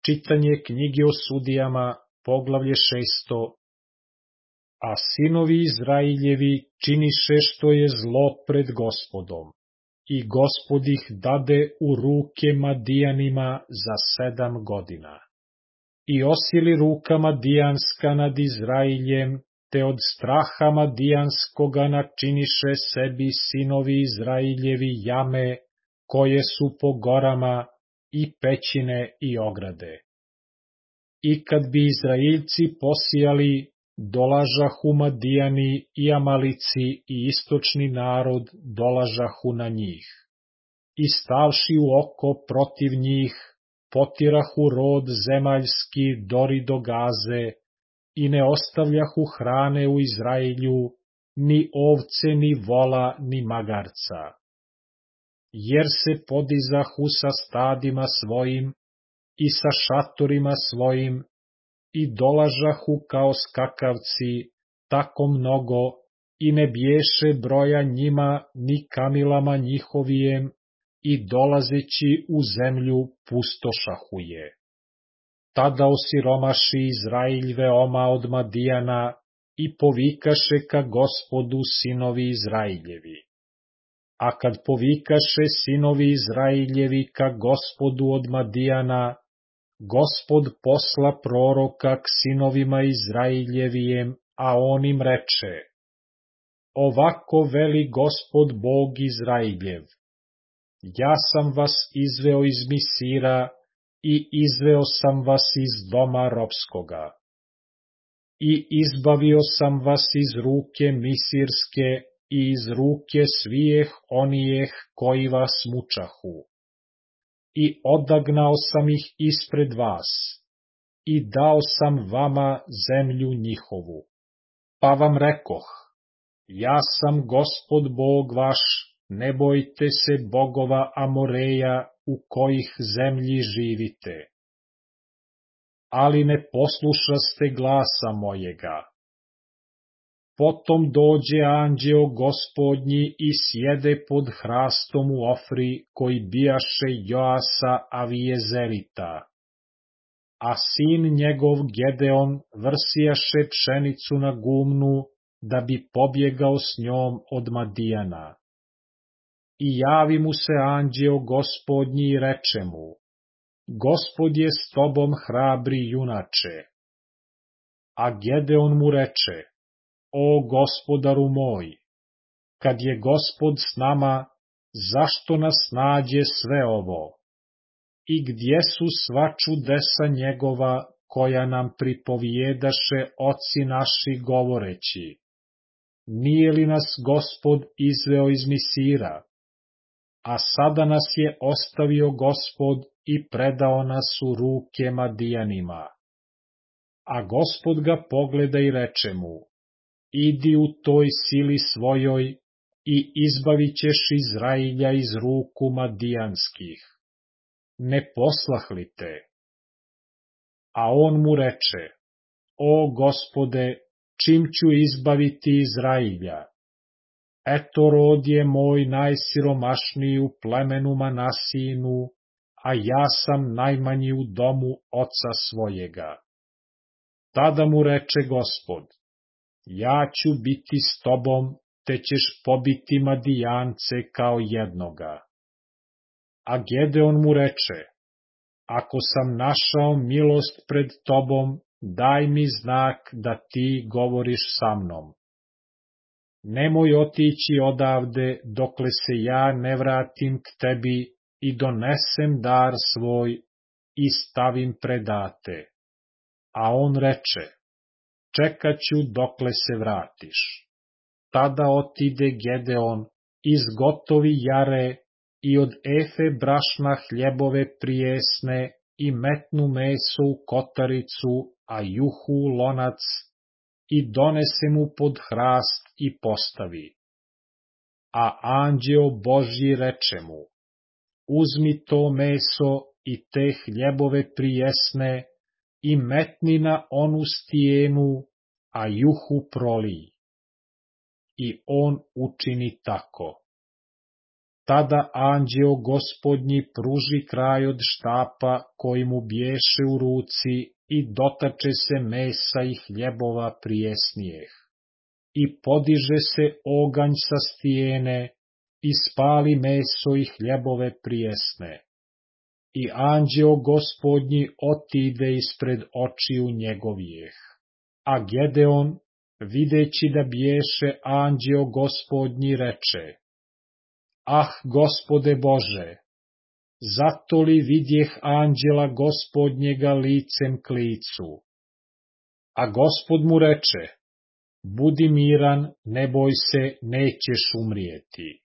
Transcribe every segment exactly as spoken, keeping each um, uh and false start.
Čitanje knjige o sudijama, poglavlje šesto. A sinovi Izrailjevi činiše što je zlo pred Gospodom, i Gospod ih dade u ruke Madijanima za sedam godina. I osili ruka Madijanska nad Izrailjem, te od straha Madijanskoga načiniše sebi sinovi Izrailjevi jame, koje su po gorama, i pećine i ograde. I kad bi Izraeljci posijali, dolažahu Madijani i Amalici i istočni narod dolažahu na njih. I stavši u oko protiv njih, potirahu rod zemaljski dori do Gaze, i ne ostavljahu hrane u Izraelju, ni ovce, ni vola, ni magarca. Jer se podizahu sa stadima svojim i sa šatorima svojim, i dolažahu kao skakavci, tako mnogo, i ne bješe broja njima ni kamilama njihovijem, i dolazeći u zemlju pustošahu je. Tada osiromaši Izrailj veoma od Madijana, i povikaše ka Gospodu sinovi Izrailjevi. A kad povikaše sinovi Izrailjevi ka Gospodu od Madijana, Gospod posla proroka k sinovima Izrailjevijem, a on im reče: Ovako veli Gospod Bog Izrailjev: Ja sam vas izveo iz Misira i izveo sam vas iz doma ropskoga. I izbavio sam vas iz ruke Misirske i iz ruke svijeh onijeh koji vas mučahu. I odagnao sam ih ispred vas, i dao sam vama zemlju njihovu. Pa vam rekoh: Ja sam Gospod Bog vaš, ne bojte se bogova Amoreja u kojih zemlji živite. Ali ne poslušaste glasa mojega. Potom dođe anđeo Gospodnji i sjede pod hrastom u Ofri, koji bijaše Joasa Avijezerita. A sin njegov Gedeon vrsijaše pšenicu na gumnu, da bi pobjegao s njom od Madijana. I javi mu se anđeo Gospodnji i reče mu: Gospod je s tobom, hrabri junače. A Gedeon mu reče: O Gospodaru moj, kad je Gospod s nama, zašto nas nađe sve ovo? I gdje su sva čudesa njegova, koja nam pripovijedaše oci naši govoreći? Nije li nas Gospod izveo iz Misira? A sada nas je ostavio Gospod i predao nas u ruke Madijanima. A Gospod ga pogleda i reče mu: Idi u toj sili svojoj i izbavit ćeš Izrailja iz ruku Madijanskih. Ne poslah li te? A on mu reče: O Gospode, čim ću izbaviti Izrailja? Eto, rod je moj najsiromašniji u plemenu Manasijinu, a ja sam najmanji u domu oca svojega. Tada mu reče Gospod: Ja ću biti s tobom, te ćeš pobiti Madijance kao jednoga. A Gedeon mu reče: Ako sam našao milost pred tobom, daj mi znak da ti govoriš sa mnom. Nemoj otići odavde, dokle se ja ne vratim k tebi i donesem dar svoj i stavim predate. A on reče: Čekat ću dokle se vratiš. Tada otide Gedeon, izgotovi jare i od efe brašna hljebove prijesne i metnu meso u kotaricu, a juhu u lonac, i donese mu pod hrast i postavi. A anđeo Božji reče mu: Uzmi to meso i te hljebove prijesne i metni na onu stijenu, a juhu prolij. I on učini tako. tada anđeo Gospodnji pruži kraj od štapa koji mu bješe u ruci i dotače se mesa i hljebova prijesnijeh. I podiže se oganj sa stijene i spali meso i hljebove prijesne. I anđeo Gospodnji otide ispred očiju njegovijeh. A Gedeon, videći da bješe anđeo Gospodnji, reče: Ah, Gospode Bože, zato li vidjeh anđela Gospodnjega licem k licu? A Gospod mu reče: Budi miran, ne boj se, nećeš umrijeti.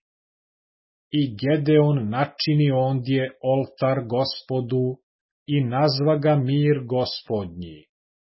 I Gedeon načini ondje oltar Gospodu i nazva ga Mir Gospodnji.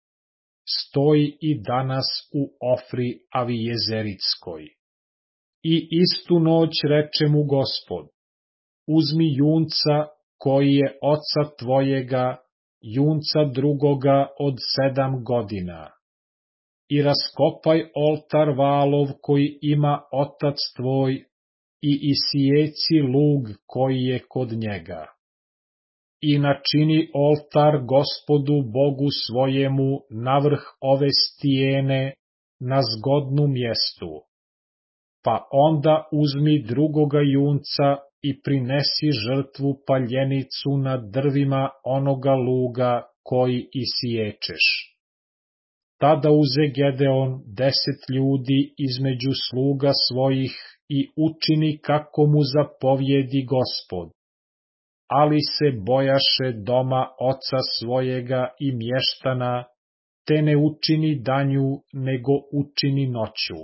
Stoji i danas u Ofri Avijezeritskoj. I istu noć reče mu Gospod: Uzmi junca koji je oca tvojega, junca drugoga od sedam godina, i raskopaj oltar Valov koji ima otac tvoj, i isijeci lug koji je kod njega. I načini oltar Gospodu Bogu svojemu navrh ove stijene na zgodnu mjestu. Pa onda uzmi drugoga junca i prinesi žrtvu paljenicu na drvima onoga luga koji isiječeš. Tada uze Gedeon deset ljudi između sluga svojih i učini kako mu zapovjedi Gospod. Ali se bojaše doma oca svojega i mještana, te ne učini danju, nego učini noću.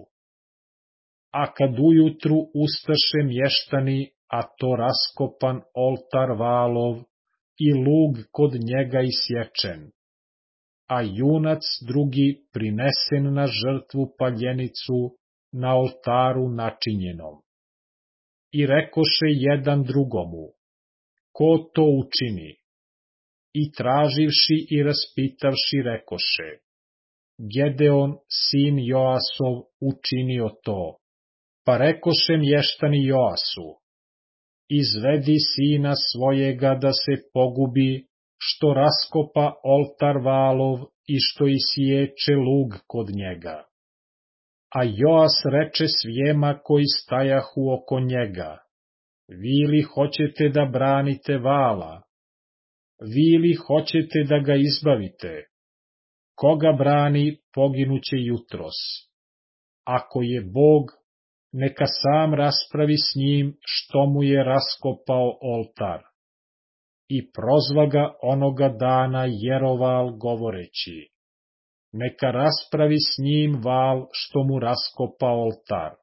A kad ujutru ustaše mještani, a to raskopan oltar Valov i lug kod njega isječen, a junac drugi prinesen na žrtvu paljenicu na oltaru načinjenom. I rekoše jedan drugomu: Ko to učini? I traživši i raspitavši rekoše: Gedeon, sin Joasov, učinio to. Pa rekoše mještani Joasu: Izvedi sina svojega da se pogubi, što raskopa oltar Valov i što isiječe lug kod njega. A Joas reče svijema koji stajahu oko njega: Vi li hoćete da branite Vala? Vi li hoćete da ga izbavite? Koga brani, poginuće jutros. Ako je Bog, neka sam raspravi s njim što mu je raskopao oltar. I prozva ga onoga dana Jeroval govoreći: Neka raspravi s njim Val što mu raskopa oltar.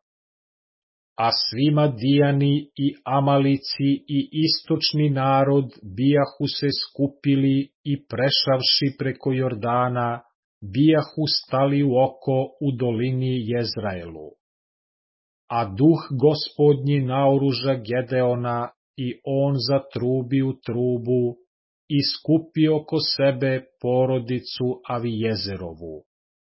A svi Madijani i Amalici i istočni narod bijahu se skupili i prešavši preko Jordana, bijahu stali u oko u dolini Jezraelu. A duh Gospodnji naoruža Gedeona i on zatrubi u trubu i skupi oko sebe porodicu Avijezerovu.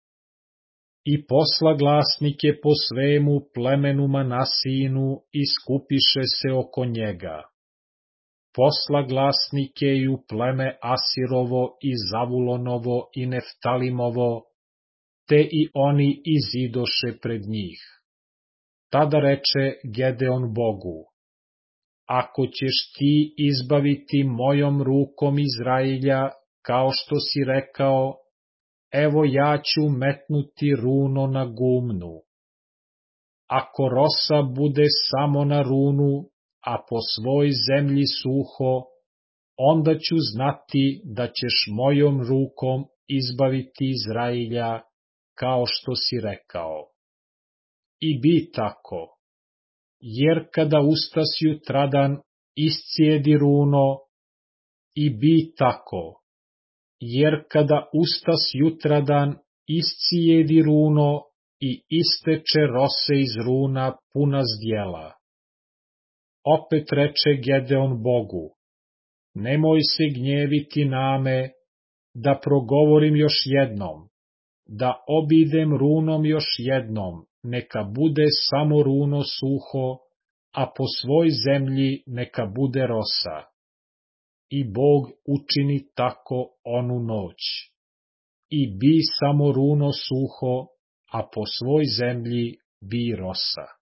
I posla glasnike po svemu plemenu Manasinu i skupiše se oko njega. Posla glasnike i u pleme Asirovo i Zavulonovo i Neftalimovo, te i oni izidoše pred njih. Tada reče Gedeon Bogu: Ako ćeš ti izbaviti mojom rukom Izrailja, kao što si rekao, evo ja ću metnuti runo na gumnu. Ako rosa bude samo na runu, a po svoj zemlji suho, onda ću znati da ćeš mojom rukom izbaviti Izrailja, kao što si rekao. I bi tako, jer kada ustas jutradan iscijedi runo, i bi tako, jer kada ustas jutradan iscijedi runo i isteče rose iz runa puna zdjela. Opet reče Gedeon Bogu: Nemoj se gnjeviti name, da progovorim još jednom, da obidem runom još jednom, neka bude samo runo suho, a po svoj zemlji neka bude rosa. I Bog učini tako onu noć. I bi samo runo suho, a po svoj zemlji bi rosa.